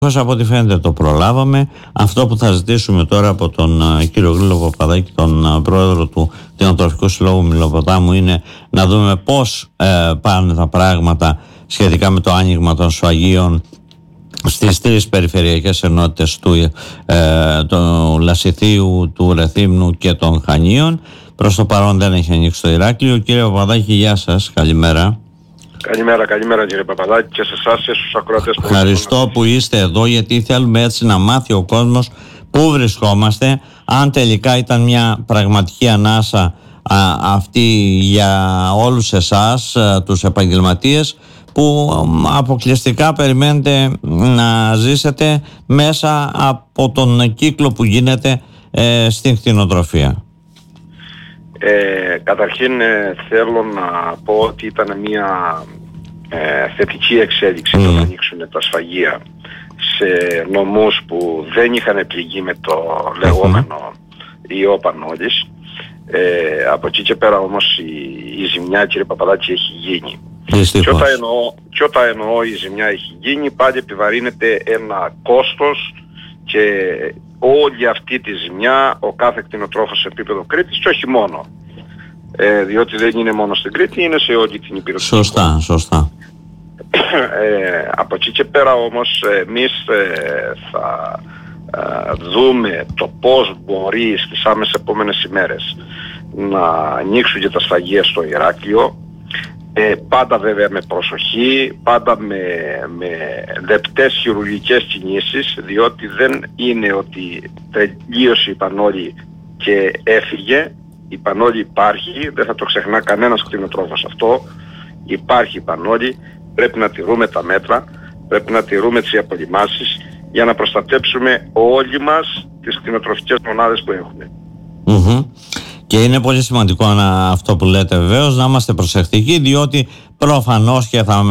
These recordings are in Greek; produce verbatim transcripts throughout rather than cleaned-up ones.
Από ό,τι φαίνεται το προλάβαμε. Αυτό που θα ζητήσουμε τώρα από τον uh, κύριο Γρήλο Παπαδάκη, τον uh, πρόεδρο του Κτηνοτροφικού Συλλόγου Μιλοποτάμου, είναι να δούμε πώς uh, πάνε τα πράγματα σχετικά με το άνοιγμα των σφαγείων στις τρεις περιφερειακές ενότητες του, uh, του Λασιθίου, του Ρεθύμνου και των Χανίων. Προς το παρόν δεν έχει ανοίξει το Ηράκλειο. Κύριε Παπαδάκη, γεια σας, καλημέρα. Καλημέρα, καλημέρα κύριε Παπαδάκη και σε εσάς και στους ακροατές. Ευχαριστώ που είστε εδώ, γιατί θέλουμε έτσι να μάθει ο κόσμος πού βρισκόμαστε, αν τελικά ήταν μια πραγματική ανάσα α, αυτή για όλους εσάς, α, τους επαγγελματίες, που α, αποκλειστικά περιμένετε να ζήσετε μέσα από τον κύκλο που γίνεται ε, στην κτηνοτροφία. Ε, καταρχήν ε, θέλω να πω ότι ήταν μια ε, θετική εξέλιξη mm. το να ανοίξουν τα σφαγεία σε νομούς που δεν είχαν πληγεί με το λεγόμενο mm-hmm. ιό Πανόλης. Ε, από εκεί και πέρα όμως η, η ζημιά, κύριε Παπαδάκη, έχει γίνει. Και όταν, εννοώ, και όταν εννοώ η ζημιά έχει γίνει, πάλι επιβαρύνεται ένα κόστος και όλη αυτή τη ζημιά ο κάθε κτηνοτρόφος σε επίπεδο Κρήτης, και όχι μόνο. Ε, διότι δεν είναι μόνο στην Κρήτη, είναι σε όλη την Ήπειρο. Σωστά, σωστά. Ε, από εκεί και πέρα όμως εμείς ε, θα ε, δούμε το πώς μπορεί στις άμεσες επόμενες ημέρες να ανοίξουν και τα σφαγεία στο Ηράκλειο. Ε, πάντα βέβαια με προσοχή, πάντα με, με λεπτές χειρουργικές κινήσεις, διότι δεν είναι ότι τελείωσε η Πανόλη και έφυγε. Η Πανόλη υπάρχει, δεν θα το ξεχνά κανένας κτηνοτρόφος αυτό. Υπάρχει η Πανόλη, πρέπει να τηρούμε τα μέτρα, πρέπει να τηρούμε τις απολυμάσεις για να προστατέψουμε όλοι μας τις κτηνοτροφικές μονάδες που έχουμε. Mm-hmm. Και είναι πολύ σημαντικό να, αυτό που λέτε βεβαίως, να είμαστε προσεκτικοί, διότι προφανώς και θα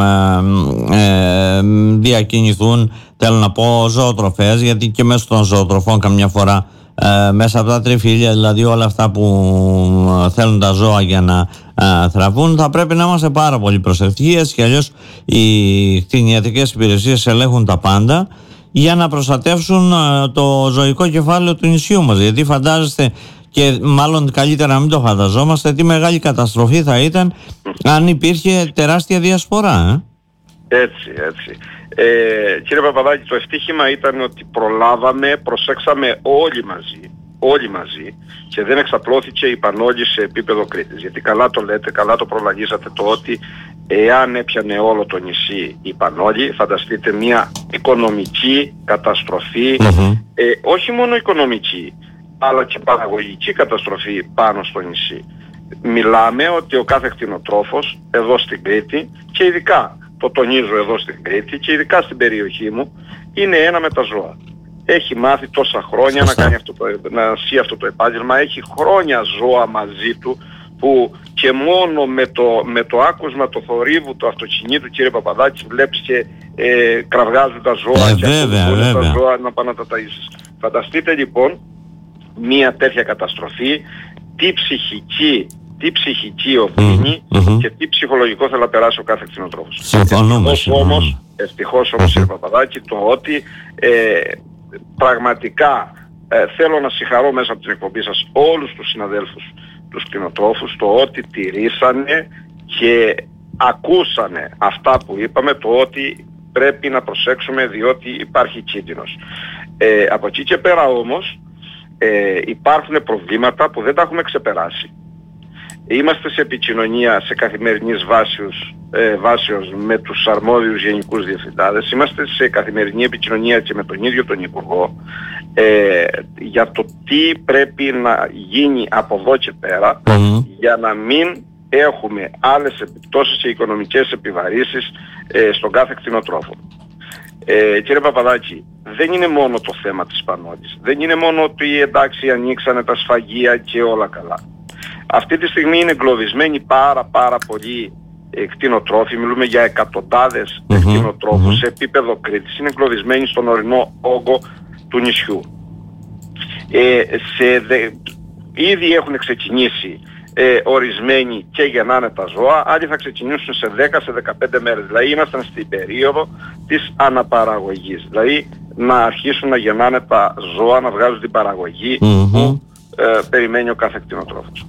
ε, ε, διακινηθούν, θέλω να πω, ζωοτροφές, γιατί και μέσω των ζωοτροφών καμιά φορά ε, μέσα από τα τριφύλια, δηλαδή όλα αυτά που θέλουν τα ζώα για να ε, θραβούν, θα πρέπει να είμαστε πάρα πολύ προσεκτικοί, έτσι κι αλλιώς οι κτηνιατρικές υπηρεσίες ελέγχουν τα πάντα για να προστατεύσουν ε, το ζωικό κεφάλαιο του νησιού μας, γιατί φαντάζεστε, και μάλλον καλύτερα να μην το φανταζόμαστε, τι μεγάλη καταστροφή θα ήταν αν υπήρχε τεράστια διασπορά. Ε? Έτσι, έτσι. Ε, κύριε Παπαδάκη, το ευτύχημα ήταν ότι προλάβαμε, προσέξαμε όλοι μαζί, όλοι μαζί, και δεν εξαπλώθηκε η Πανόλη σε επίπεδο Κρήτης. Γιατί καλά το λέτε, καλά το προλαγίσατε, το ότι εάν έπιανε όλο το νησί η Πανόλη, φανταστείτε μια οικονομική καταστροφή, mm-hmm. ε, όχι μόνο οικονομική, αλλά και παραγωγική καταστροφή πάνω στο νησί. Μιλάμε ότι ο κάθε κτηνοτρόφος εδώ στην Κρήτη, και ειδικά, το τονίζω εδώ στην Κρήτη και ειδικά στην περιοχή μου, είναι ένα με τα ζώα. Έχει μάθει τόσα χρόνια να, κάνει αυτό το, να ζει αυτό το επάγγελμα, έχει χρόνια ζώα μαζί του, που και μόνο με το, με το άκουσμα του θορύβου του αυτοκινήτου, κύριε Παπαδάκη, βλέπεις και ε, κραυγάζουν τα ζώα ε, και βέβαια, τα ζώα να πάνε να τα ταΐσεις. Φανταστείτε λοιπόν μια τέτοια καταστροφή, τι ψυχική, τι ψυχική οφείλει mm, mm-hmm. και τι ψυχολογικό θέλει να περάσει ο κάθε κτηνοτρόφος. Ευτυχώς όμως, ευτυχώς όμως, κύριε Παπαδάκη, το ότι ε, πραγματικά ε, θέλω να συγχαρώ μέσα από την εκπομπή σας όλους τους συναδέλφους, τους κτηνοτρόφους, το ότι τηρήσανε και ακούσανε αυτά που είπαμε, το ότι πρέπει να προσέξουμε διότι υπάρχει κίνδυνος. Ε, από εκεί και πέρα όμως ε, υπάρχουν προβλήματα που δεν τα έχουμε ξεπεράσει. Είμαστε σε επικοινωνία σε καθημερινής βάσεως, ε, βάσεως με τους αρμόδιους γενικούς διευθυντάδες. Είμαστε σε καθημερινή επικοινωνία και με τον ίδιο τον Υπουργό ε, για το τι πρέπει να γίνει από εδώ και πέρα mm-hmm. για να μην έχουμε άλλες επιπτώσεις και οικονομικές επιβαρύσεις ε, στον κάθε κτηνοτρόφο. Ε, κύριε Παπαδάκη, δεν είναι μόνο το θέμα της Πανόλης. Δεν είναι μόνο ότι εντάξει ανοίξανε τα σφαγεία και όλα καλά. Αυτή τη στιγμή είναι εγκλωβισμένοι πάρα πάρα πολλοί ε, κτηνοτρόφοι. Μιλούμε για εκατοντάδες mm-hmm, κτηνοτρόφους mm-hmm. σε επίπεδο Κρήτης. Είναι εγκλωβισμένοι στον ορεινό όγκο του νησιού. Ε, σε δε, ήδη έχουν ξεκινήσει ε, ορισμένοι και γεννάνε τα ζώα, άλλοι θα ξεκινήσουν σε δέκα με δεκαπέντε μέρες. Δηλαδή ήμασταν στην περίοδο της αναπαραγωγής. Δηλαδή να αρχίσουν να γεννάνε τα ζώα, να βγάζουν την παραγωγή mm-hmm. που ε, περιμένει ο κάθε κτηνοτρόφος.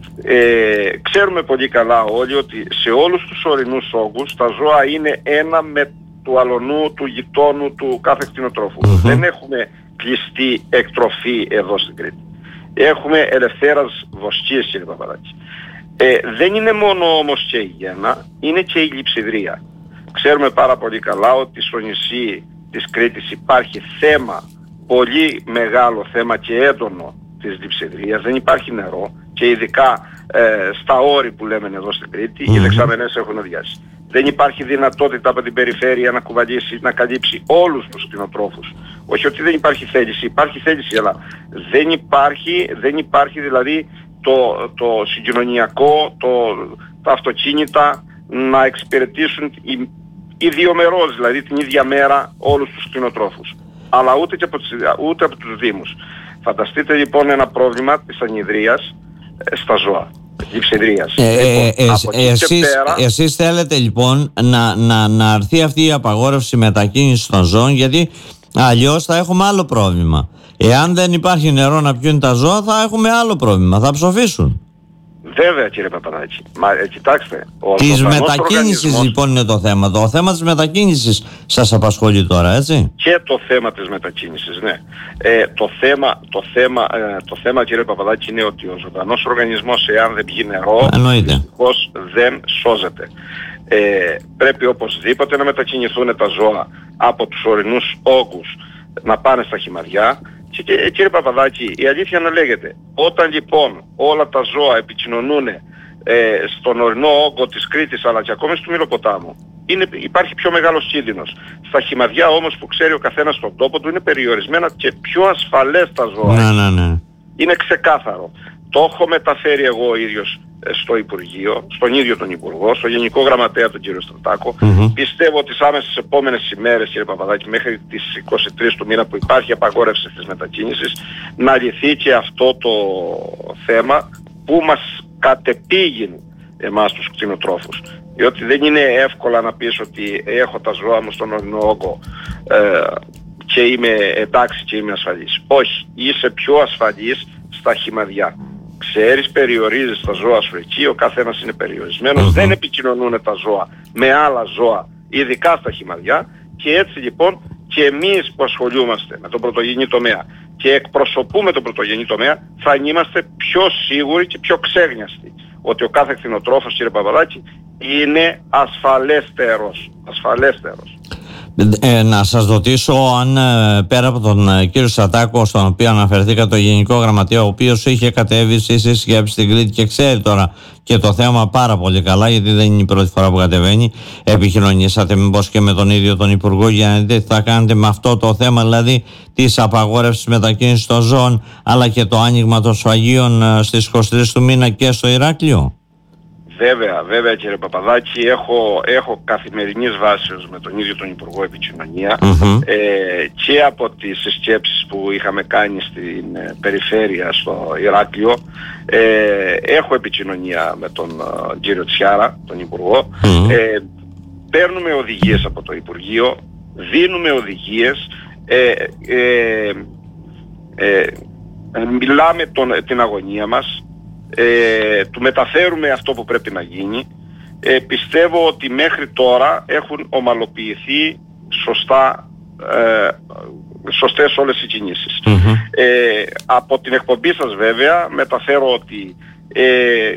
Ε, ξέρουμε πολύ καλά όλοι ότι σε όλους τους ορεινούς όγκους τα ζώα είναι ένα με του αλωνού, του γειτόνου, του κάθε κτηνοτρόφου. Mm-hmm. Δεν έχουμε κλειστή εκτροφή εδώ στην Κρήτη. Έχουμε ελευθέρας βοσκίες, κύριε Παπαδάκη. Ε, δεν είναι μόνο όμως και η γέννα, είναι και η λειψιδρία. Ξέρουμε πάρα πολύ καλά ότι στο νησί της Κρήτης υπάρχει θέμα, πολύ μεγάλο θέμα και έντονο της λειψιδρίας. Δεν υπάρχει νερό και ειδικά ε, στα όρη που λέμε εδώ στην Κρήτη, mm-hmm. οι δεξαμενές έχουν αδειάσει. Δεν υπάρχει δυνατότητα από την περιφέρεια να κουβαλήσει, να καλύψει όλους τους κτηνοτρόφους. Όχι ότι δεν υπάρχει θέληση, υπάρχει θέληση, αλλά δεν υπάρχει, δεν υπάρχει δηλαδή το, το συγκοινωνιακό, το, τα αυτοκίνητα να εξυπηρετήσουν οι, ιδιομερώς, δηλαδή την ίδια μέρα όλους τους κτηνοτρόφους. Αλλά ούτε, και από, ούτε από τους Δήμους. Φανταστείτε λοιπόν ένα πρόβλημα της ανιδρείας ε, στα ζώα. Ε, ε, ε, ε, εσείς, πέρα... εσείς θέλετε λοιπόν να, να, να αρθεί αυτή η απαγόρευση μετακίνησης των ζώων, γιατί αλλιώς θα έχουμε άλλο πρόβλημα. Εάν δεν υπάρχει νερό να πιούν τα ζώα, θα έχουμε άλλο πρόβλημα, θα ψοφήσουν. Βέβαια, κύριε Παπαδάκη. Μα ε, κοιτάξτε. Της μετακίνησης οργανισμός... λοιπόν είναι το θέμα. Το θέμα της μετακίνησης σας απασχολεί τώρα, έτσι. Και το θέμα της μετακίνησης, ναι. Ε, το, θέμα, το, θέμα, ε, το θέμα, κύριε Παπαδάκη, είναι ότι ο ζωντανός οργανισμός, εάν δεν πιει νερό, δυστυχώς δεν σώζεται. Ε, πρέπει οπωσδήποτε να μετακινηθούν τα ζώα από τους ορεινούς όγκους να πάνε στα χυμαδιά. Και, και κύριε Παπαδάκη, η αλήθεια να λέγεται, όταν λοιπόν όλα τα ζώα επικοινωνούν ε, στον ορεινό όγκο της Κρήτης αλλά και ακόμη στο Μήλο-ποτάμου, είναι, υπάρχει πιο μεγάλος κίνδυνος. Στα χυμαδιά όμως που ξέρει ο καθένας στον τόπο του είναι περιορισμένα και πιο ασφαλές τα ζώα. Ναι, ναι, ναι. Είναι ξεκάθαρο. Το έχω μεταφέρει εγώ ο ίδιος στο Υπουργείο, στον ίδιο τον Υπουργό, στο Γενικό Γραμματέα τον κύριο Στρατάκο. Mm-hmm. Πιστεύω ότι στις άμεσες επόμενες ημέρες, κύριε Παπαδάκη, μέχρι τις είκοσι τρεις του μήνα που υπάρχει απαγόρευση της μετακίνησης, να λυθεί και αυτό το θέμα που μας κατεπήγει εμάς τους κτηνοτρόφους. Διότι δεν είναι εύκολα να πεις ότι έχω τα ζώα μου στον ορεινό όγκο ε, και είμαι εντάξει και είμαι ασφαλής. Όχι, είσαι πιο ασφαλής στα χυμαδιά. Ξέρεις, περιορίζεις τα ζώα σου εκεί, ο καθένας είναι περιορισμένος, mm-hmm. δεν επικοινωνούν τα ζώα με άλλα ζώα, ειδικά στα χυμαδιά, και έτσι λοιπόν και εμείς που ασχολούμαστε με τον πρωτογενή τομέα και εκπροσωπούμε τον πρωτογενή τομέα, θα είμαστε πιο σίγουροι και πιο ξέγνιαστοι ότι ο κάθε κτηνοτρόφος, κύριε Παπαδάκη, είναι ασφαλέστερος. Ασφαλέστερος. Ε, να σας ρωτήσω αν ε, πέρα από τον ε, κύριο Στρατάκο, στον οποίο αναφερθήκα, το Γενικό Γραμματέα, ο οποίος είχε κατέβει στη σύσκεψη στην Κρήτη και ξέρει τώρα και το θέμα πάρα πολύ καλά, γιατί δεν είναι η πρώτη φορά που κατεβαίνει, επικοινωνήσατε μήπως και με τον ίδιο τον Υπουργό για να δείτε τι θα κάνετε με αυτό το θέμα, δηλαδή της απαγόρευσης μετακίνησης των ζώων, αλλά και το άνοιγμα των σφαγείων ε, στις είκοσι τρεις του μήνα και στο Ηράκλειο? Βέβαια, βέβαια κύριε Παπαδάκη, έχω, έχω καθημερινής βάσεως με τον ίδιο τον Υπουργό Επικοινωνία mm-hmm. ε, και από τις συσκέψεις που είχαμε κάνει στην ε, περιφέρεια στο Ηράκλειο. Ε, έχω επικοινωνία με τον ε, κύριο Τσιάρα, τον Υπουργό. Mm-hmm. Ε, παίρνουμε οδηγίες από το Υπουργείο, δίνουμε οδηγίες, ε, ε, ε, ε, μιλάμε τον, την αγωνία μας. Ε, του μεταφέρουμε αυτό που πρέπει να γίνει. ε, πιστεύω ότι μέχρι τώρα έχουν ομαλοποιηθεί σωστά, ε, σωστές όλες οι κινήσεις. Mm-hmm. ε, από την εκπομπή σας βέβαια μεταφέρω ότι ε,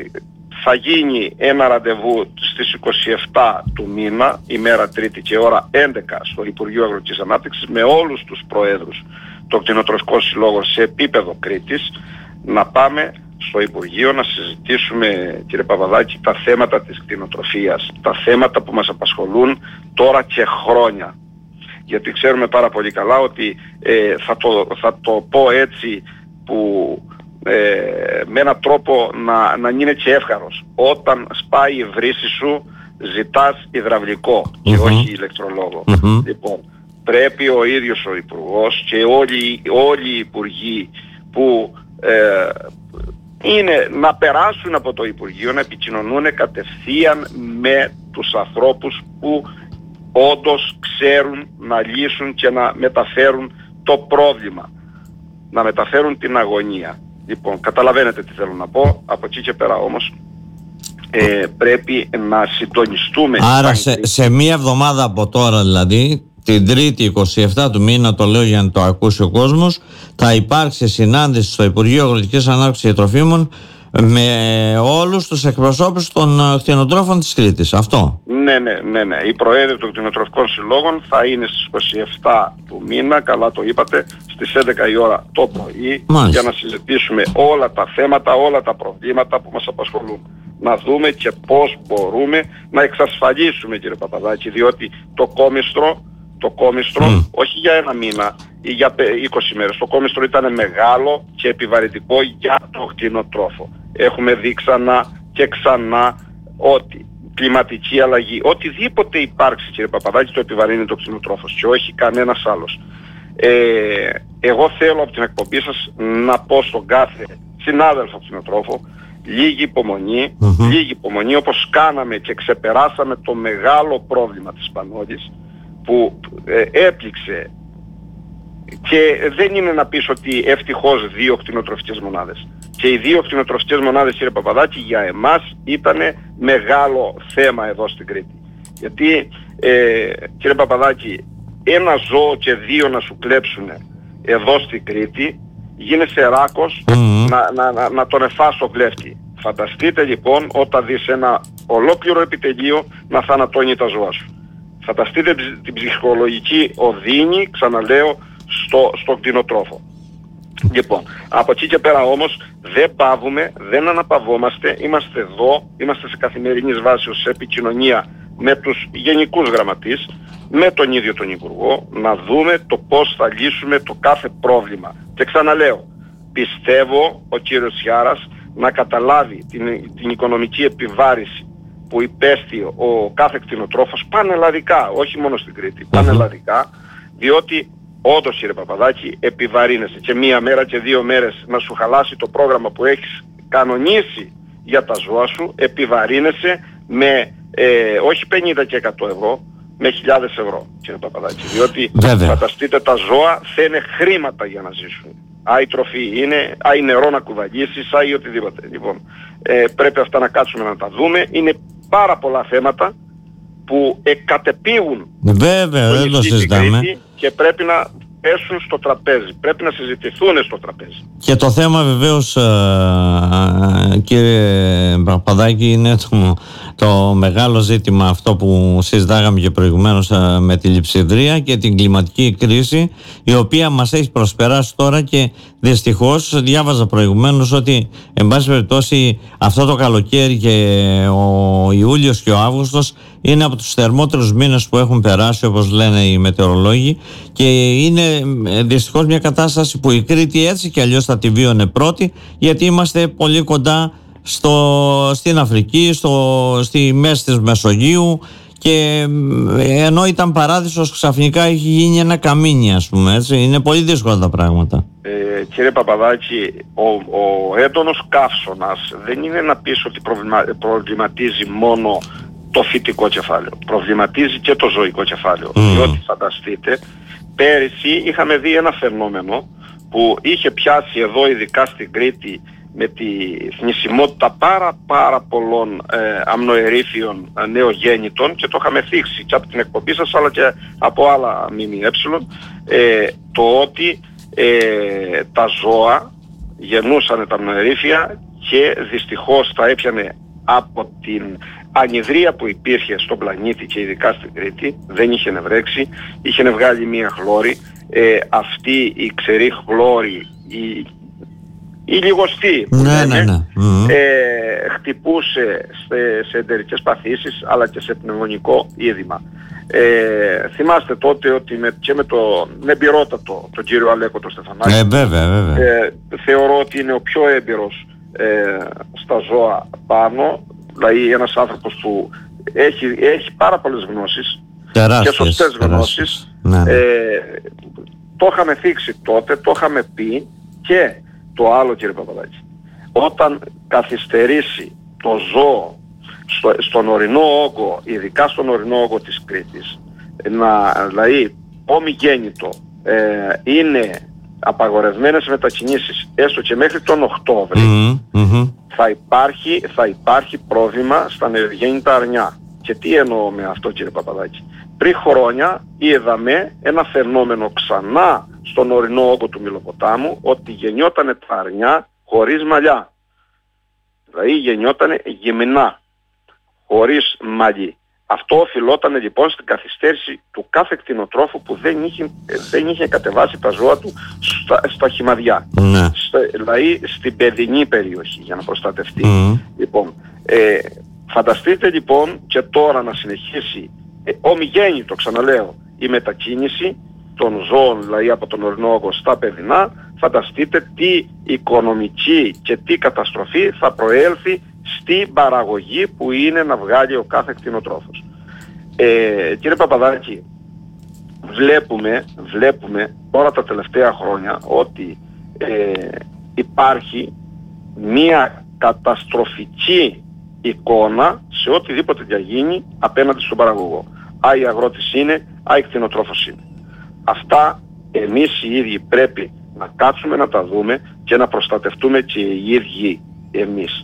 θα γίνει ένα ραντεβού στις είκοσι επτά του μήνα, ημέρα Τρίτη και ώρα έντεκα, στο Υπουργείο Αγροτικής Ανάπτυξης, με όλους τους προέδρους των κτηνοτροφικών συλλόγων σε επίπεδο Κρήτης, να πάμε στο Υπουργείο να συζητήσουμε, κύριε Παπαδάκη, τα θέματα της κτηνοτροφίας, τα θέματα που μας απασχολούν τώρα και χρόνια. Γιατί ξέρουμε πάρα πολύ καλά ότι ε, θα, το, θα το πω έτσι που ε, με έναν τρόπο να, να είναι και εύχαρος. Όταν σπάει η βρύση σου ζητάς υδραυλικό mm-hmm. και όχι ηλεκτρολόγο. Mm-hmm. Λοιπόν, πρέπει ο ίδιος ο Υπουργός και όλοι, όλοι οι Υπουργοί που ε, είναι να περάσουν από το Υπουργείο, να επικοινωνούν κατευθείαν με τους ανθρώπους που όντως ξέρουν να λύσουν και να μεταφέρουν το πρόβλημα, να μεταφέρουν την αγωνία. Λοιπόν, καταλαβαίνετε τι θέλω να πω. Από εκεί και πέρα όμως ε, πρέπει να συντονιστούμε. Άρα σε, σε μία εβδομάδα από τώρα, δηλαδή την Τρίτη είκοσι επτά του μήνα, το λέω για να το ακούσει ο κόσμος, θα υπάρξει συνάντηση στο Υπουργείο Αγροτικής Ανάπτυξης και Τροφίμων με όλους τους εκπροσώπους των κτηνοτρόφων της Κρήτης. Αυτό. Ναι, ναι, ναι, ναι. Η Προέδροι των Κτηνοτροφικών Συλλόγων θα είναι στις είκοσι επτά του μήνα, καλά το είπατε, στις έντεκα η ώρα το πρωί. Μάλιστα. Για να συζητήσουμε όλα τα θέματα, όλα τα προβλήματα που μας απασχολούν. Να δούμε και πώς μπορούμε να εξασφαλίσουμε, κύριε Παπαδάκη, διότι το κόμιστρο, το κόμιστρο mm. όχι για ένα μήνα ή για είκοσι μέρες, το κόμιστρο ήταν μεγάλο και επιβαρυντικό για το κτηνοτρόφο. Έχουμε δει ξανά και ξανά ότι κλιματική αλλαγή, οτιδήποτε υπάρξει, κύριε Παπαδάκη, το επιβαρύνει το κτηνοτρόφος και όχι κανένας άλλος. Ε, εγώ θέλω από την εκπομπή σας να πω στον κάθε συνάδελφο κτηνοτρόφο λίγη υπομονή, mm-hmm. λίγη υπομονή, όπως κάναμε και ξεπεράσαμε το μεγάλο πρόβλημα της Πανόλης που ε, έπληξε, και δεν είναι να πεις ότι ευτυχώς δύο κτηνοτροφικές μονάδες. Και οι δύο κτηνοτροφικές μονάδες, κύριε Παπαδάκη, για εμάς ήταν μεγάλο θέμα εδώ στην Κρήτη. Γιατί, ε, κύριε Παπαδάκη, ένα ζώο και δύο να σου κλέψουν εδώ στην Κρήτη, γίνεσαι ράκος mm-hmm. να, να, να, να τον εφάσω κλέφτη. Φανταστείτε λοιπόν όταν δεις ένα ολόκληρο επιτελείο να θανατώνει τα ζώα σου. Φανταστείτε την ψυχολογική οδύνη, ξαναλέω, στο, στο κτηνοτρόφο. Λοιπόν, από εκεί και πέρα όμως δεν πάβουμε, δεν αναπαυόμαστε, είμαστε εδώ, είμαστε σε καθημερινή βάση σε επικοινωνία με τους γενικούς γραμματείς, με τον ίδιο τον Υπουργό, να δούμε το πώς θα λύσουμε το κάθε πρόβλημα. Και ξαναλέω, πιστεύω ο κύριος Σιάρας να καταλάβει την, την οικονομική επιβάρηση που υπέστη ο κάθε κτηνοτρόφος πανελλαδικά, όχι μόνο στην Κρήτη, πανελλαδικά, διότι όντως, κύριε Παπαδάκη, επιβαρύνεσαι και μία μέρα και δύο μέρες να σου χαλάσει το πρόγραμμα που έχεις κανονίσει για τα ζώα σου, επιβαρύνεσαι με ε, όχι πενήντα και εκατό ευρώ, με χιλιάδες ευρώ, κύριε Παπαδάκη, διότι Βέβαια. φανταστείτε τα ζώα θέλουν χρήματα για να ζήσουν. Άι τροφή είναι, άι νερό να κουβαλήσεις, άι οτιδήποτε. Λοιπόν, ε, πρέπει αυτά να κάτσουμε να τα δούμε. Είναι πάρα πολλά θέματα που εκατεπήγουν Βέβαια, δεν το συζητάμε. Και πρέπει να πέσουν στο τραπέζι, πρέπει να συζητηθούν στο τραπέζι. Και το θέμα βεβαίως, κύριε Παπαδάκη, είναι το, το μεγάλο ζήτημα αυτό που συζητάγαμε και προηγουμένως με τη λειψιδρία και την κλιματική κρίση, η οποία μας έχει προσπεράσει τώρα και δυστυχώς διάβαζα προηγουμένως ότι εν πάση περιπτώσει αυτό το καλοκαίρι και ο Ιούλιος και ο Αύγουστος είναι από τους θερμότερους μήνες που έχουν περάσει, όπως λένε οι μετεωρολόγοι, και είναι δυστυχώς μια κατάσταση που η Κρήτη έτσι και αλλιώς θα τη βίωνε πρώτη, γιατί είμαστε πολύ κοντά στο, στην Αφρική, στο, στη μέση της Μεσογείου, και ενώ ήταν παράδεισος ξαφνικά έχει γίνει ένα καμίνι, ας πούμε, έτσι. Είναι πολύ δύσκολα τα πράγματα. Ε, κύριε Παπαδάκη, ο, ο έντονος καύσωνας δεν είναι να πεις ότι προβλημα, προβληματίζει μόνο το φυτικό κεφάλαιο. Προβληματίζει και το ζωικό κεφάλαιο. Mm. Διότι φανταστείτε, πέρυσι είχαμε δει ένα φαινόμενο που είχε πιάσει εδώ, ειδικά στην Κρήτη, με τη θνησιμότητα πάρα πάρα πολλών ε, αμνοερήθιων ε, νεογέννητων, και το είχαμε θίξει και από την εκπομπή σας αλλά και από άλλα ΜΜΕ, ε, το ότι ε, τα ζώα γεννούσαν τα αμνοερήθια και δυστυχώς τα έπιανε από την ανιδρία που υπήρχε στον πλανήτη και ειδικά στην Κρήτη. Δεν είχε νευρέξει, είχε βγάλει μία χλώρη, ε, αυτή η ξερή χλώρη, η η λιγοστή που ναι, λέμε, ναι, ναι. Mm-hmm. Ε, χτυπούσε σε, σε εντερικές παθήσεις αλλά και σε πνευμονικό είδημα. Ε, θυμάστε τότε ότι με, και με τον εμπειρότατο τον κύριο Αλέκο τον Στεφανάκη, ε, βέβαια, βέβαια. Ε, θεωρώ ότι είναι ο πιο έμπειρος ε, στα ζώα πάνω, δηλαδή ένας άνθρωπος που έχει, έχει πάρα πολλές γνώσεις, τεράστιες, και σωστές γνώσεις. Ναι, ναι. Ε, το είχαμε θίξει τότε, το είχαμε πει. Και το άλλο, κύριε Παπαδάκη, Όταν καθυστερήσει το ζώο στο, στον ορεινό όγκο, ειδικά στον ορεινό όγκο της Κρήτης, να, δηλαδή ομιγέννητο, ε, είναι απαγορευμένες μετακινήσεις έστω και μέχρι τον Οκτώβρη, mm-hmm, mm-hmm. Θα, υπάρχει, θα υπάρχει πρόβλημα στα νεογέννητα αρνιά. Και τι εννοώ με αυτό, κύριε Παπαδάκη? Πριν χρόνια είδαμε ένα φαινόμενο ξανά στον ορεινό όγκο του Μυλοποτάμου, ότι γεννιότανε τα αρνιά χωρίς μαλλιά. Δηλαδή γεννιότανε γυμνά, χωρίς μαλλί. Αυτό οφειλόταν λοιπόν στην καθυστέρηση του κάθε κτηνοτρόφου που δεν είχε, δεν είχε κατεβάσει τα ζώα του στα, στα χυμαδιά. Ναι. Στα, δηλαδή στην παιδινή περιοχή για να προστατευτεί. Mm. Λοιπόν, ε, φανταστείτε λοιπόν και τώρα να συνεχίσει ε, ομιγέννητο, ξαναλέω, η μετακίνηση των ζώων, δηλαδή από τον ορεινό όγκο στα παιδινά. Φανταστείτε τι οικονομική και τι καταστροφή θα προέλθει στην παραγωγή που είναι να βγάλει ο κάθε κτηνοτρόφος. Ε, κύριε Παπαδάκη, βλέπουμε, βλέπουμε τώρα τα τελευταία χρόνια ότι ε, υπάρχει μία καταστροφική εικόνα σε οτιδήποτε διαγίνει απέναντι στον παραγωγό. Άι αγρότης είναι, άι κτηνοτρόφος είναι. Αυτά εμείς οι ίδιοι πρέπει να κάτσουμε να τα δούμε και να προστατευτούμε και οι ίδιοι εμείς.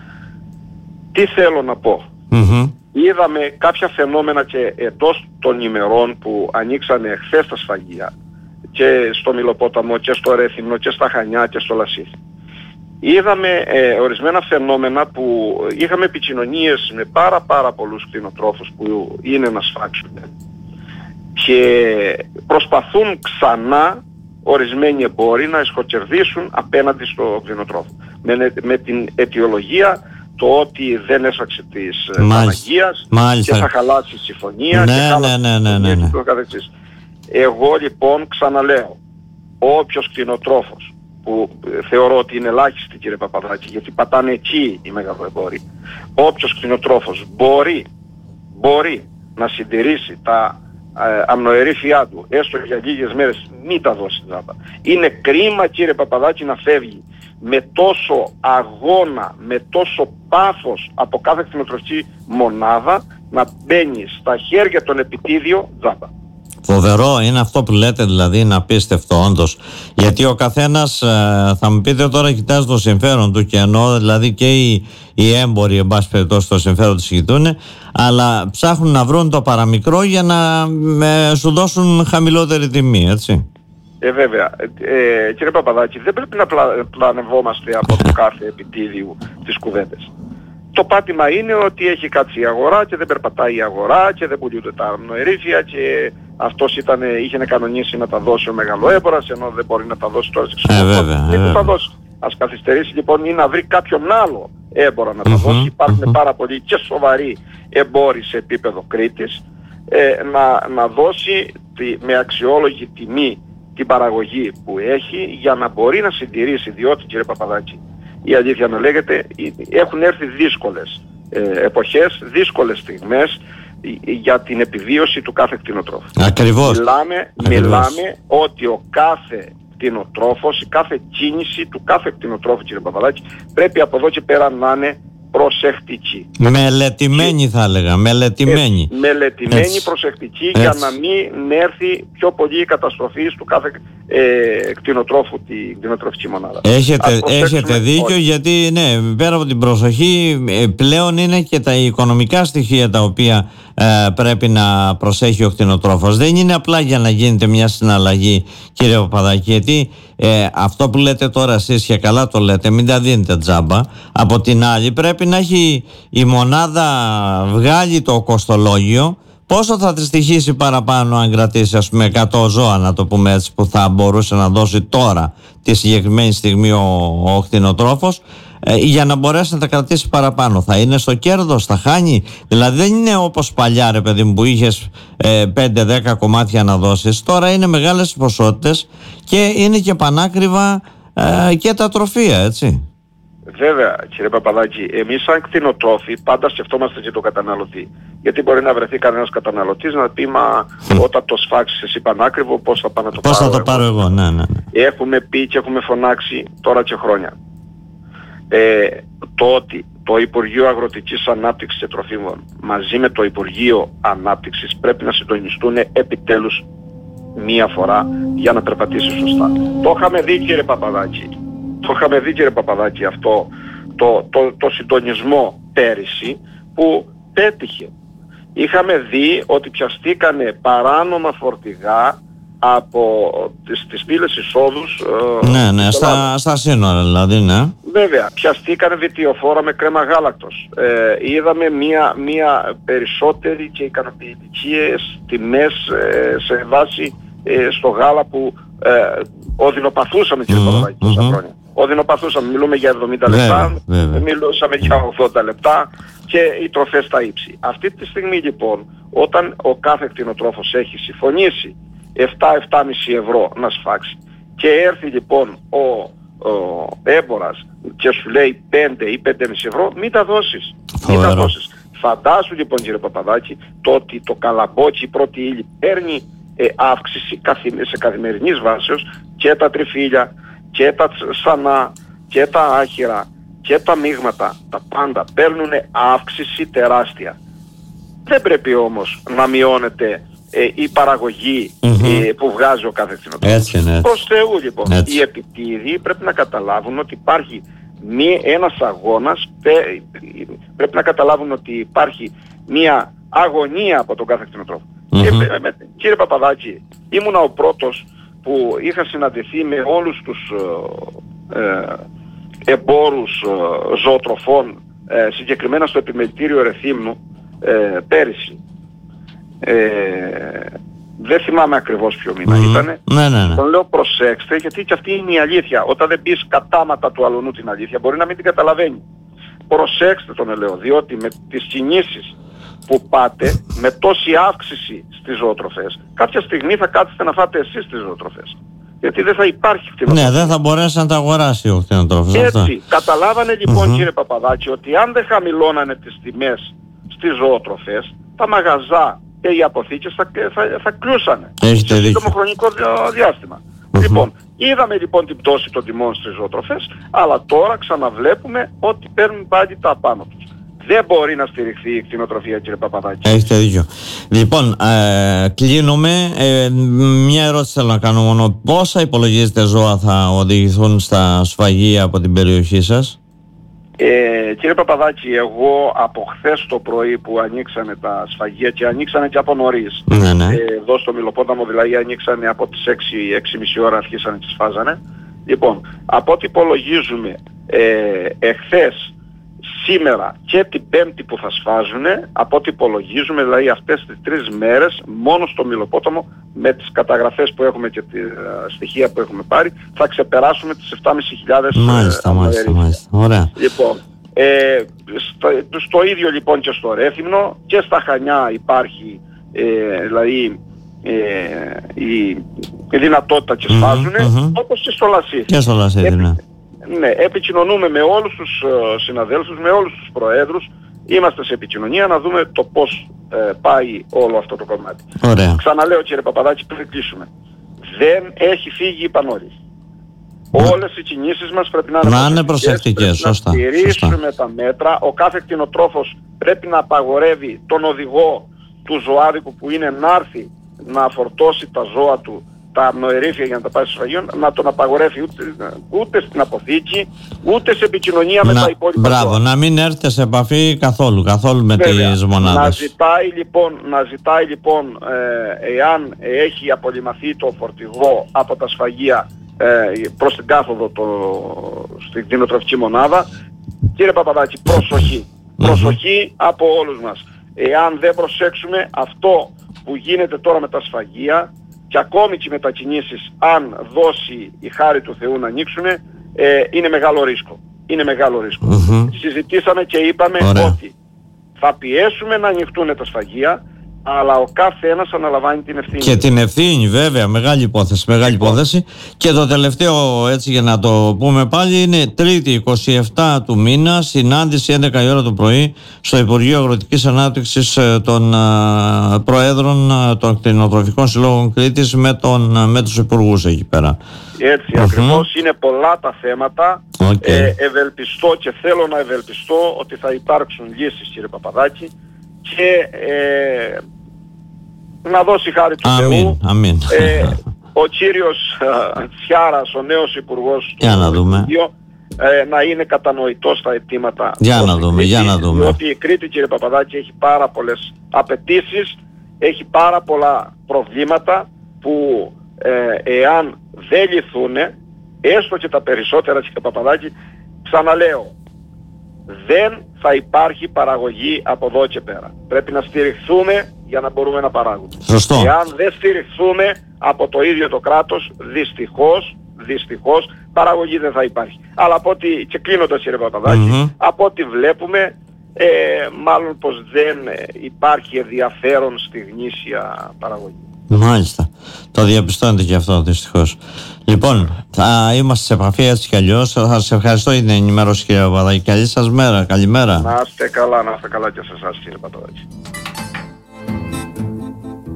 Τι θέλω να πω? Mm-hmm. Είδαμε κάποια φαινόμενα και εντός των ημερών που ανοίξανε χθες τα σφαγεία και στο Μυλοπόταμο και στο Ρέθυμνο και στα Χανιά και στο Λασίθι. Είδαμε ε, ορισμένα φαινόμενα που είχαμε επικοινωνίες με πάρα πάρα πολλούς κτηνοτρόφους που είναι να σφάξουν και προσπαθούν ξανά ορισμένοι εμπόροι να εσχοκερδίσουν απέναντι στο κτηνοτρόφο με, με την αιτιολογία το ότι δεν έσφαξε της Παναγίας και θα χαλάσει η συμφωνία, ναι, και χάλασε ναι, ναι, ναι, ναι, ναι. το καθεξής. Εγώ λοιπόν ξαναλέω, όποιος κτηνοτρόφος που θεωρώ ότι είναι ελάχιστη, κύριε Παπαδάκη, γιατί πατάνε εκεί οι μεγαλοεμπόροι, όποιος κτηνοτρόφος μπορεί, μπορεί να συντηρήσει τα ε, αμνοερήφια του έστω για λίγες μέρες, μην τα δώσει τζάμπα. Είναι κρίμα, κύριε Παπαδάκη, να φεύγει με τόσο αγώνα, με τόσο πάθος από κάθε κτηνοτροφική μονάδα να μπαίνει στα χέρια των επιτίδιων τζάμπα. Φοβερό είναι αυτό που λέτε, δηλαδή είναι απίστευτο όντως. Γιατί ο καθένας, θα μου πείτε τώρα, κοιτάζει το συμφέρον του, και ενώ δηλαδή και οι, οι έμποροι εν πάση περιπτώσει το συμφέρον τους κοιτούν, αλλά ψάχνουν να βρουν το παραμικρό για να με, σου δώσουν χαμηλότερη τιμή, έτσι. Ε, βέβαια. Ε, κύριε Παπαδάκη, δεν πρέπει να πλα, πλανευόμαστε από το κάθε επιτίδιο τις κουβέντες. Το πάτημα είναι ότι έχει κάτσει η αγορά και δεν περπατάει η αγορά και δεν πουλούνται τα αμνοερήφια και αυτός ήταν, είχε κανονίσει να τα δώσει ο μεγαλοέμπορας, ενώ δεν μπορεί να τα δώσει τώρα σε εξωτερικό. Δεν θα δώσει. Ας καθυστερήσει λοιπόν ή να βρει κάποιον άλλο έμπορα να τα mm-hmm, δώσει. Υπάρχουν mm-hmm. πάρα πολλοί και σοβαροί εμπόροι σε επίπεδο Κρήτης, ε, να, να δώσει τη, με αξιόλογη τιμή την παραγωγή που έχει για να μπορεί να συντηρήσει, διότι, κύριε Παπαδάκη, η αλήθεια να λέγεται, έχουν έρθει δύσκολες ε, εποχές, δύσκολες στιγμές για την επιβίωση του κάθε κτηνοτρόφου. Ακριβώς. Μιλάμε, μιλάμε ότι ο κάθε κτηνοτρόφος, η κάθε κίνηση του κάθε κτηνοτρόφου, κύριε Παπαδάκη, πρέπει από εδώ και πέρα να είναι προσεκτική. Μελετημένη θα έλεγα, μελετημένη. Ε, μελετημένη, έτσι. Προσεκτική, έτσι. Για να μην έρθει πιο πολύ η καταστροφή του κάθε ε, κτηνοτρόφου, την κτηνοτροφική μονάδα. Έχετε, έχετε δίκιο, όλοι. Γιατί ναι, πέρα από την προσοχή πλέον είναι και τα οικονομικά στοιχεία τα οποία ε, πρέπει να προσέχει ο κτηνοτρόφος. Δεν είναι απλά για να γίνεται μια συναλλαγή, κύριε Παπαδάκη, γιατί ε, αυτό που λέτε τώρα εσείς και καλά το λέτε, μην τα δίνετε τζάμπα. Από την άλλη πρέπει να έχει η μονάδα βγάλει το κοστολόγιο πόσο θα της στοιχήσει παραπάνω αν κρατήσει, ας πούμε, εκατό ζώα, να το πούμε έτσι, που θα μπορούσε να δώσει τώρα τη συγκεκριμένη στιγμή ο, ο κτηνοτρόφος, ε, για να μπορέσει να τα κρατήσει παραπάνω. Θα είναι στο κέρδος, θα χάνει. Δηλαδή δεν είναι όπως παλιά, ρε παιδί μου, που είχες ε, πέντε δέκα κομμάτια να δώσεις. Τώρα είναι μεγάλες ποσότητες και είναι και πανάκριβα ε, και τα τροφεία, έτσι. Βέβαια, κύριε Παπαδάκη, εμείς σαν κτηνοτρόφοι πάντα σκεφτόμαστε και τον καταναλωτή. Γιατί μπορεί να βρεθεί κανένας καταναλωτής να πει, μα όταν το σφάξεις εσύ πανάκριβο, πώς θα πάω να το πώς πάρω θα το πάρω εγώ, εγώ. Ναι, ναι, ναι. Έχουμε πει και έχουμε φωνάξει τώρα και χρόνια. Ε, το ότι το Υπουργείο Αγροτικής Ανάπτυξης και Τροφίμων μαζί με το Υπουργείο Ανάπτυξης πρέπει να συντονιστούν επιτέλους μία φορά για να περπατήσει σωστά. Το είχαμε δει, κύριε Παπαδάκη, το είχαμε δει κύριε Παπαδάκη αυτό το, το, το συντονισμό πέρυσι που πέτυχε. Είχαμε δει ότι πιαστήκανε παράνομα φορτηγά από τις, τις πύλες εισόδους. Ναι, ναι, στα, στα σύνορα δηλαδή, ναι. Βέβαια, πιαστήκανε βιτιοφόρα με κρέμα γάλακτος. Ε, είδαμε μία, μία περισσότερη και ικανοποιητικές τιμές ε, σε βάση ε, στο γάλα που ε, οδυνοπαθούσαμε, κύριε Παπαδάκη, τόσα mm-hmm. χρόνια. Οδυνοπαθούσαμε, μιλούμε για εβδομήντα λεπτά, βέβαια. μιλούσαμε για ογδόντα λεπτά και οι τροφές στα ύψη. Αυτή τη στιγμή λοιπόν, όταν ο κάθε κτηνοτρόφος έχει συμφωνήσει επτά με επτά κόμμα πέντε ευρώ να σφάξει και έρθει λοιπόν ο, ο έμπορας και σου λέει πέντε ή πέντε κόμμα πέντε ευρώ, μην τα δώσεις. Μην τα δώσεις. Φαντάσου λοιπόν, κύριε Παπαδάκη, το ότι το καλαμπόκι, η πρώτη ύλη, παίρνει ε, αύξηση σε καθημερινής βάσεως και τα τριφύλια και τα σανά και τα άχυρα και τα μείγματα, τα πάντα παίρνουν αύξηση τεράστια. Δεν πρέπει όμως να μειώνεται ε, η παραγωγή mm-hmm. ε, που βγάζει ο κάθε κτηνοτρόφος. Προς Θεού λοιπόν, έτσι. Οι επιτίδοι πρέπει να καταλάβουν ότι υπάρχει μη, ένας αγώνας, πέ, πρέπει να καταλάβουν ότι υπάρχει μια αγωνία από τον κάθε κτηνοτρόφο. Mm-hmm. Και, με, κύριε Παπαδάκη, ήμουνα ο πρώτος που είχα συναντηθεί με όλους τους ε, εμπόρους ε, ζωοτροφών, ε, συγκεκριμένα στο επιμελητήριο Ρεθύμνου, ε, πέρυσι. Ε, δεν θυμάμαι ακριβώς ποιο μήνα mm-hmm. ήτανε. Ναι, ναι, ναι. Τον λέω προσέξτε, γιατί και αυτή είναι η αλήθεια. Όταν δεν πεις κατάματα του αλουνού την αλήθεια, μπορεί να μην την καταλαβαίνει. Προσέξτε τον λέω, διότι με τις κινήσεις που πάτε, με τόση αύξηση στις ζωοτροφές, κάποια στιγμή θα κάτσετε να φάτε εσείς τις ζωοτροφές. Γιατί δεν θα υπάρχει κτηνοτρόφος. Ναι, δεν θα μπορέσει να τα αγοράσει ο κτηνοτρόφος. Έτσι, αυτό. Καταλάβανε λοιπόν mm-hmm. κύριε Παπαδάκη ότι αν δεν χαμηλώνανε τις τιμές στις ζωοτροφές, τα μαγαζά και οι αποθήκες θα, θα, θα κλείσανε. Έχετε δίκιο. Σε χρονικό διάστημα. Mm-hmm. Λοιπόν, είδαμε λοιπόν την πτώση των τιμών στις ζωοτροφές, αλλά τώρα ξαναβλέπουμε ότι παίρνουν πάλι τα απάνω τους. Δεν μπορεί να στηριχθεί η κτηνοτροφία, κύριε Παπαδάκη. Έχετε δίκιο. Λοιπόν, ε, κλείνουμε. Ε, μια ερώτηση θέλω να κάνω μόνο. Πόσα υπολογίζετε ζώα θα οδηγηθούν στα σφαγεία από την περιοχή σας? Ε, κύριε Παπαδάκη, εγώ από χθες το πρωί που ανοίξανε τα σφαγεία και ανοίξανε και από νωρίς. Ναι, ναι. Ε, εδώ στο Μυλοπόταμο δηλαδή ανοίξανε από τις έξι έξι και μισή ώρα, αρχίσανε και σφάζανε. Λοιπόν, από ό,τι υπολογίζουμε ε, εχθές, σήμερα και την Πέμπτη που θα σφάζουνε, από ό,τι υπολογίζουμε, δηλαδή αυτές τις τρεις μέρες, μόνο στο Μυλοπόταμο, με τις καταγραφές που έχουμε και τα στοιχεία που έχουμε πάρει, θα ξεπεράσουμε τις επτά χιλιάδες πεντακόσιες. Μάλιστα, μάλιστα, μάλιστα. Ωραία. Λοιπόν, ε, στο, στο ίδιο λοιπόν και στο Ρέθυμνο και στα Χανιά υπάρχει, ε, δηλαδή, ε, η, η δυνατότητα και σφάζουνε, mm-hmm, mm-hmm. όπως και στο Λασίθι. Και στο Λασίθι, ναι. Ναι, επικοινωνούμε με όλους τους uh, συναδέλφους, με όλους τους προέδρους, είμαστε σε επικοινωνία να δούμε το πώς uh, πάει όλο αυτό το κομμάτι. Ωραία. Ξαναλέω, κύριε Παπαδάκη, πριν κλείσουμε. Δεν έχει φύγει η πανόλη. Mm. Όλες οι κινήσεις μας πρέπει να είναι, να είναι προσεκτικές, σωστά. Να στηρίσουμε σωστά. τα μέτρα. Ο κάθε κτηνοτρόφος πρέπει να απαγορεύει τον οδηγό του ζωάδικου που είναι να έρθει να φορτώσει τα ζώα του, τα αμνοερήφια για να τα πάει στο σφαγείο, να τον απαγορεύει ούτε, ούτε στην αποθήκη, ούτε σε επικοινωνία να, με τα υπόλοιπα. Μπράβο, ζώα. Να μην έρθετε σε επαφή καθόλου, καθόλου με Βέβαια, τις μονάδες. Να ζητάει λοιπόν, να ζητάει, λοιπόν ε, εάν έχει απολυμαθεί το φορτηγό από τα σφαγεία ε, προς την κάθοδο το, στην κτηνοτροφική μονάδα, κύριε Παπαδάκη, προσοχή. Προσοχή από όλους μας. Εάν δεν προσέξουμε αυτό που γίνεται τώρα με τα σφαγεία, και ακόμη και οι μετακινήσεις, αν δώσει η χάρη του Θεού να ανοίξουν, ε, είναι μεγάλο ρίσκο. Είναι μεγάλο ρίσκο. Mm-hmm. Συζητήσαμε και είπαμε Ωραία. ότι θα πιέσουμε να ανοιχτούν τα σφαγεία αλλά ο κάθε ένας αναλαμβάνει την ευθύνη. Και την ευθύνη, βέβαια, μεγάλη υπόθεση, μεγάλη υπόθεση. Και το τελευταίο, έτσι για να το πούμε πάλι, είναι Τρίτη είκοσι επτά του μήνα, συνάντηση έντεκα η ώρα το πρωί στο Υπουργείο Αγροτικής Ανάπτυξης των α, Προέδρων των Κτηνοτροφικών Συλλόγων Κρήτης με, τον, με τους υπουργούς εκεί πέρα. Έτσι, mm-hmm. ακριβώς, είναι πολλά τα θέματα. Okay. Ε, ευελπιστώ και θέλω να ευελπιστώ ότι θα υπάρξουν λύσεις, κύριε Παπαδάκη, και ε, να δώσει χάρη του αμήν, Θεού. αμήν. Ε, ο κύριος ε, Τσιάρας, ο νέος υπουργός του Υπουργείου, ε, να είναι κατανοητός στα αιτήματα. Για να δούμε, για να δούμε. Διότι η Κρήτη, κύριε Παπαδάκη, έχει πάρα πολλές απαιτήσεις, έχει πάρα πολλά προβλήματα που ε, εάν δεν λυθούν, έστω και τα περισσότερα, κύριε Παπαδάκη, ξαναλέω, δεν θα υπάρχει παραγωγή από εδώ και πέρα. Πρέπει να στηριχθούμε για να μπορούμε να παράγουμε. Σωστό. Εάν δεν στηριχθούμε από το ίδιο το κράτος, δυστυχώς, δυστυχώς, παραγωγή δεν θα υπάρχει. Αλλά από ό,τι, και κλείνοντας, κύριε Παπαδάκη, mm-hmm. από ό,τι βλέπουμε, ε, μάλλον πως δεν υπάρχει ενδιαφέρον στη γνήσια παραγωγή. Μάλιστα. Το διαπιστώνετε και αυτό, δυστυχώς. Λοιπόν, θα είμαστε σε επαφή έτσι κι αλλιώς. Θα σας ευχαριστώ για την ενημέρωση, κύριε Παπαδάκη. Καλή σας μέρα. Καλημέρα. Να είστε καλά, να είστε καλά και σε εσάς, κύριε Παπαδάκη.